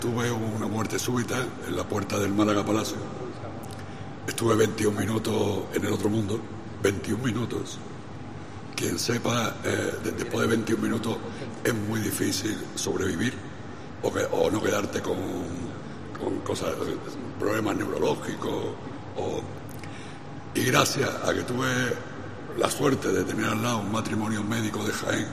Tuve una muerte súbita en la puerta del Málaga Palacio. Estuve 21 minutos en el otro mundo. 21 minutos. Quien sepa, después de 21 minutos es muy difícil sobrevivir o no quedarte con cosas, problemas neurológicos. Y gracias a que tuve la suerte de tener al lado un matrimonio médico de Jaén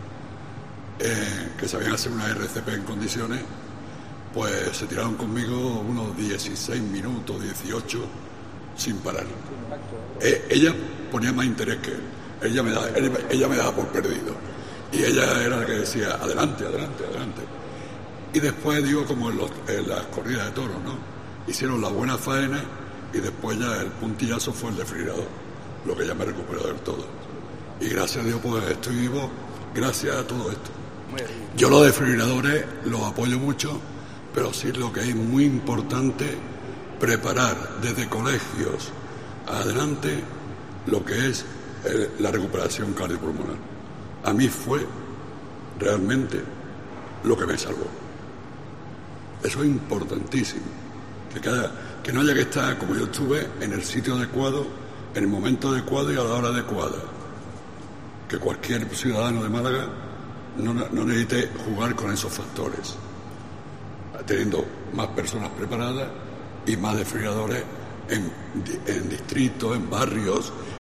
que sabían hacer una RCP en condiciones, pues se tiraron conmigo unos 16 minutos, 18, sin parar. Ella ponía más interés que él. Ella me daba por perdido. Y ella era la que decía, adelante, adelante, adelante. Y después, digo, como en las corridas de toros, ¿no? Hicieron las buenas faenas y después ya el puntillazo fue el desfibrilador, lo que ya me recuperó del todo. Y gracias a Dios, pues estoy vivo gracias a todo esto. Yo los desfibriladores los apoyo mucho, pero sí lo que es muy importante, preparar desde colegios adelante lo que es la recuperación cardiopulmonar. A mí fue realmente lo que me salvó. Eso es importantísimo. Que no haya que estar, como yo estuve, en el sitio adecuado, en el momento adecuado y a la hora adecuada. Que cualquier ciudadano de Málaga no necesite jugar con esos factores, teniendo más personas preparadas y más desfibriladores en distritos, en barrios,